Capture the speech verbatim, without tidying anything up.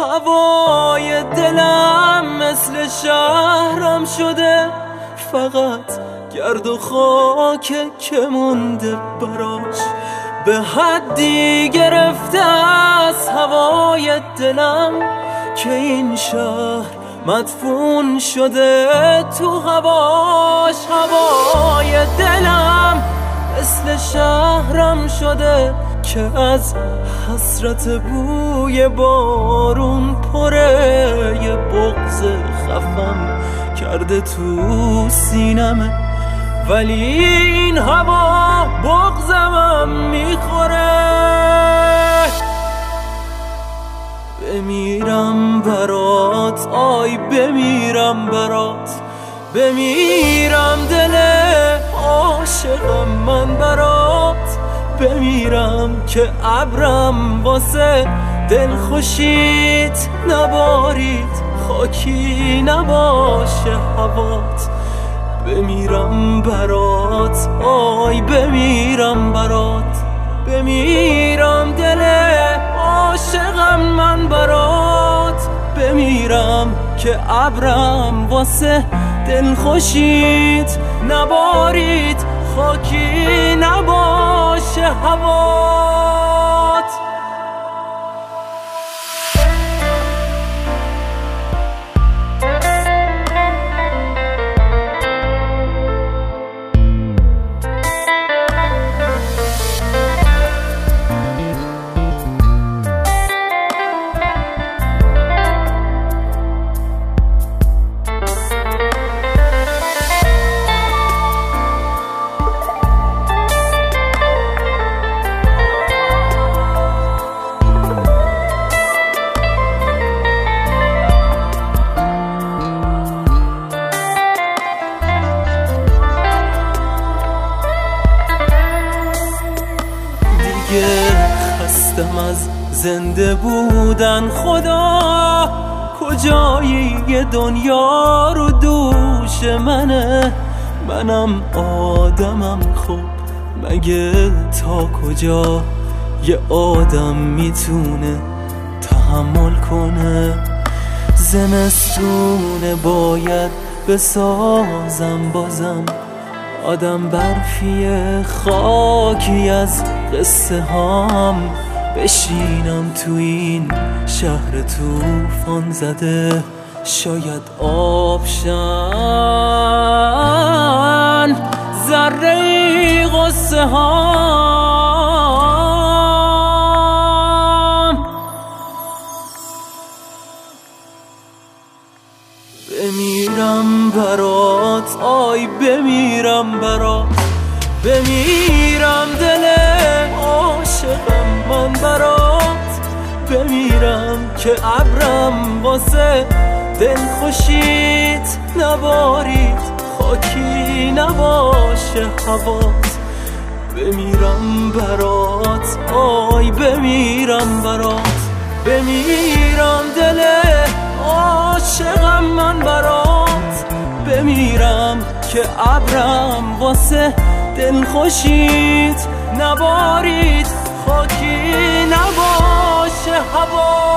هوای دلم مثل شهرم شده، فقط گرد و خاک که مونده براش. به حدی گرفته از هوای دلم که این شهر مدفون شده تو هواش. هوای دلم مثل شهرم شده که از حسرت بوی بارون پره. یه بغض خفم کرده تو سینمه، ولی این هوا بغضمم میخوره. بمیرم برات، آی بمیرم برات، بمیرم دل عاشقم من برات. بمیرم که ابرم واسه دل خوشیت نبارید، خاکی نباشه هوات. بمیرم برات، آی بمیرم برات، بمیرم دل عاشقم من برات. بمیرم که ابرم واسه دل خوشیت نبارید، خاکی نباشه هوات. خستم از زنده بودن، خدا کجایی یه دنیا رو دوش منه. منم آدمم، خب مگه تا کجا یه آدم میتونه تحمل کنه؟ زمستونه باید بسازم بازم، آدم برفیه خاکی از قصه هام. بشینم تو این شهر توفان زده، شاید آبشن ذره غصه هام. بمیرم برات، آی بمیرم برات، بمیرم دل عاشقم من برات. بمیرم که ابرم واسه دل خوشیت نبارید، خاکی نباشه هوات. بمیرم برات، آی بمیرم برات، بمیرم دل عاشقم من برات. بمیرم که ابرم واسه دل خوشیت نبارید، خاکی نباشه هوا.